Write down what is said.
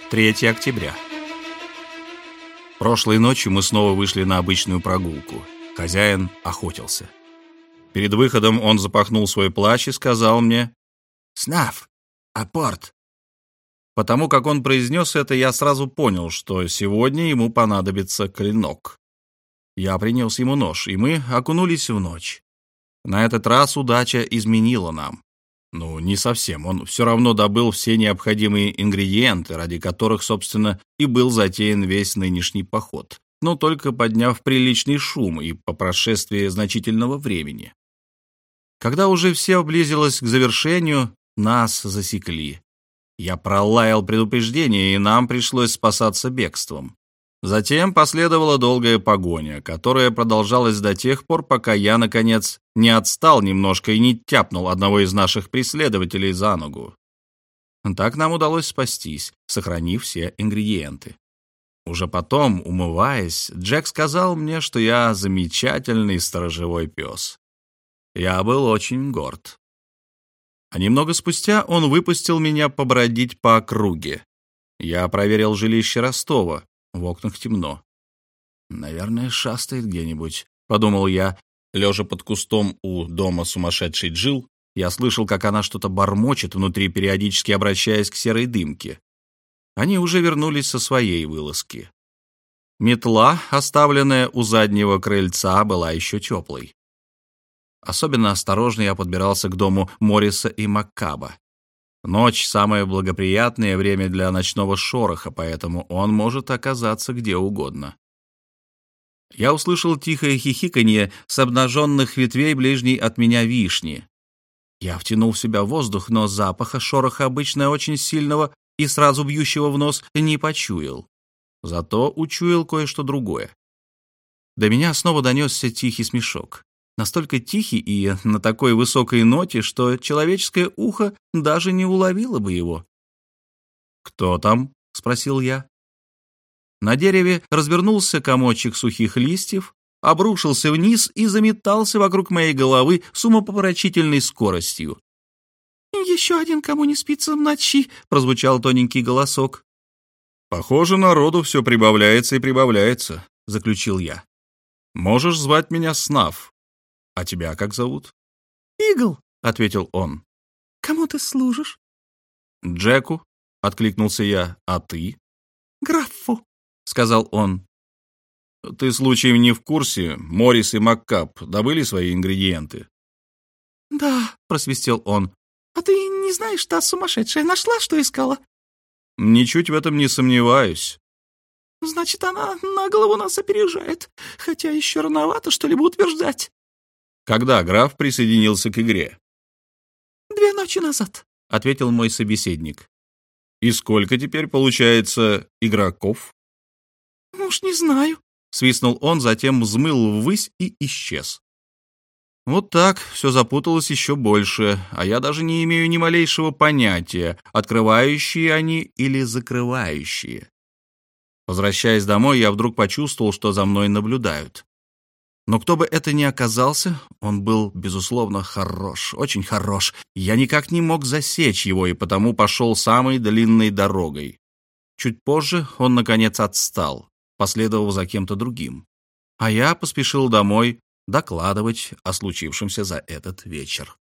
3 октября. Прошлой ночью мы снова вышли на обычную прогулку. Хозяин охотился. Перед выходом он запахнул свой плащ и сказал мне: «Снаф, апорт». Потому как он произнес это, я сразу понял, что сегодня ему понадобится клинок. Я принес ему нож, и мы окунулись в ночь. На этот раз удача изменила нам. Ну, не совсем. Он все равно добыл все необходимые ингредиенты, ради которых, собственно, и был затеян весь нынешний поход, но только подняв приличный шум и по прошествии значительного времени. Когда уже все близилось к завершению, нас засекли. Я пролаял предупреждение, и нам пришлось спасаться бегством. Затем последовала долгая погоня, которая продолжалась до тех пор, пока я, наконец, не отстал немножко и не тяпнул одного из наших преследователей за ногу. Так нам удалось спастись, сохранив все ингредиенты. Уже потом, умываясь, Джек сказал мне, что я замечательный сторожевой пес. Я был очень горд. А немного спустя он выпустил меня побродить по округе. Я проверил жилище Ростова. В окнах темно. «Наверное, шастает где-нибудь», — подумал я. Лежа под кустом у дома сумасшедшей Джилл, я слышал, как она что-то бормочет внутри, периодически обращаясь к серой дымке. Они уже вернулись со своей вылазки. Метла, оставленная у заднего крыльца, была еще теплой. Особенно осторожно я подбирался к дому Морриса и Маккаба. Ночь — самое благоприятное время для ночного шороха, поэтому он может оказаться где угодно. Я услышал тихое хихиканье с обнаженных ветвей ближней от меня вишни. Я втянул в себя воздух, но запаха шороха, обычно очень сильного и сразу бьющего в нос, не почуял. Зато учуял кое-что другое. До меня снова донесся тихий смешок. Настолько тихий и на такой высокой ноте, что человеческое ухо даже не уловило бы его. «Кто там?» — спросил я. На дереве развернулся комочек сухих листьев, обрушился вниз и заметался вокруг моей головы с умопомрачительной скоростью. «Еще один, кому не спится в ночи», — прозвучал тоненький голосок. «Похоже, народу все прибавляется и прибавляется», — заключил я. «Можешь звать меня Снаф. А тебя как зовут?» «Игл», — ответил он. «Кому ты служишь?» «Джеку», — откликнулся я. «А ты?» «Графу», — сказал он. «Ты случаем не в курсе? Моррис и Маккаб добыли свои ингредиенты?» «Да», — просвистел он. «А ты не знаешь, та сумасшедшая нашла, что искала?» «Ничуть в этом не сомневаюсь». «Значит, она на голову нас опережает, хотя еще рановато что-либо утверждать». «Когда граф присоединился к игре?» 2 ночи назад», — ответил мой собеседник. «И сколько теперь получается игроков?» «Уж не знаю», — свистнул он, затем взмыл ввысь и исчез. Вот так все запуталось еще больше, а я даже не имею ни малейшего понятия, открывающие они или закрывающие. Возвращаясь домой, я вдруг почувствовал, что за мной наблюдают. Но кто бы это ни оказался, он был, безусловно, хорош, очень хорош. Я никак не мог засечь его, и потому пошел самой длинной дорогой. Чуть позже он, наконец, отстал, последовав за кем-то другим. А я поспешил домой докладывать о случившемся за этот вечер.